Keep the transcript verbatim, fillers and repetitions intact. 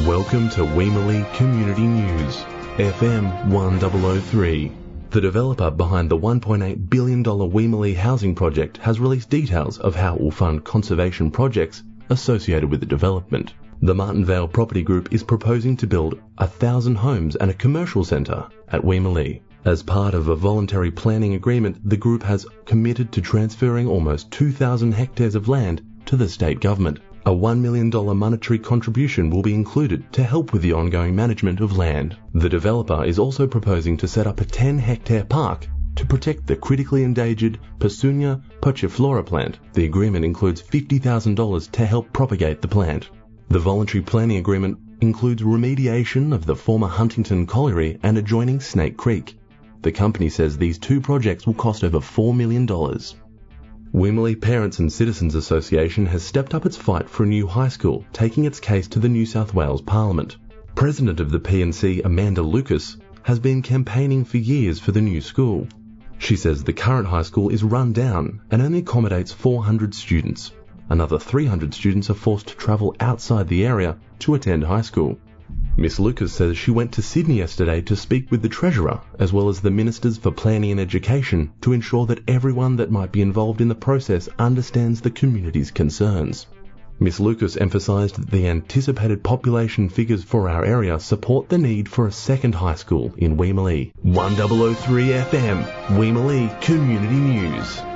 Welcome to Weemallee Community News, F M one thousand three. The developer behind the one point eight billion dollars Weemallee housing project has released details of how it will fund conservation projects associated with the development. The Martinvale Property Group is proposing to build a thousand homes and a commercial centre at Weemallee. As part of a voluntary planning agreement, the group has committed to transferring almost two thousand hectares of land to the state government. A one million dollars monetary contribution will be included to help with the ongoing management of land. The developer is also proposing to set up a ten hectare park to protect the critically endangered Petunia passiflora plant. The agreement includes fifty thousand dollars to help propagate the plant. The voluntary planning agreement includes remediation of the former Huntington Colliery and adjoining Snake Creek. The company says these two projects will cost over four million dollars. Weemallee Parents and Citizens Association has stepped up its fight for a new high school, taking its case to the New South Wales Parliament. President of the P and C, Amanda Lucas, has been campaigning for years for the new school. She says the current high school is run down and only accommodates four hundred students. Another three hundred students are forced to travel outside the area to attend high school. Miss Lucas says she went to Sydney yesterday to speak with the Treasurer as well as the Ministers for Planning and Education to ensure that everyone that might be involved in the process understands the community's concerns. Miss Lucas emphasised that the anticipated population figures for our area support the need for a second high school in Weemallee. one thousand three F M, Weemallee Community News.